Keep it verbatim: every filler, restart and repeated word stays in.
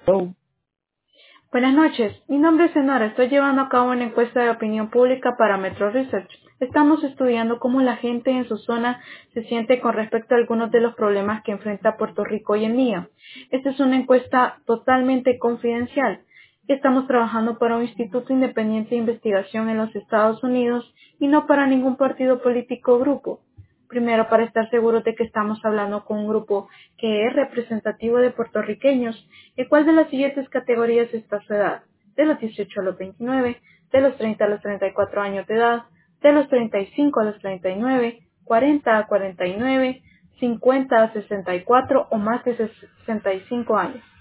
Hello. Buenas noches, mi nombre es Enora, estoy llevando a cabo una encuesta de opinión pública para Metro Research. Estamos estudiando cómo la gente en su zona se siente con respecto a algunos de los problemas que enfrenta Puerto Rico hoy en día. Esta es una encuesta totalmente confidencial. Estamos trabajando para un instituto independiente de investigación en los Estados Unidos y no para ningún partido político o grupo. Primero, para estar seguros de que estamos hablando con un grupo que es representativo de puertorriqueños, ¿en cuál de las siguientes categorías está su edad? De los dieciocho a los veintinueve, de los treinta a los treinta y cuatro años de edad, de los treinta y cinco a los treinta y nueve, cuarenta a cuarenta y nueve, cincuenta a sesenta y cuatro o más de sesenta y cinco años.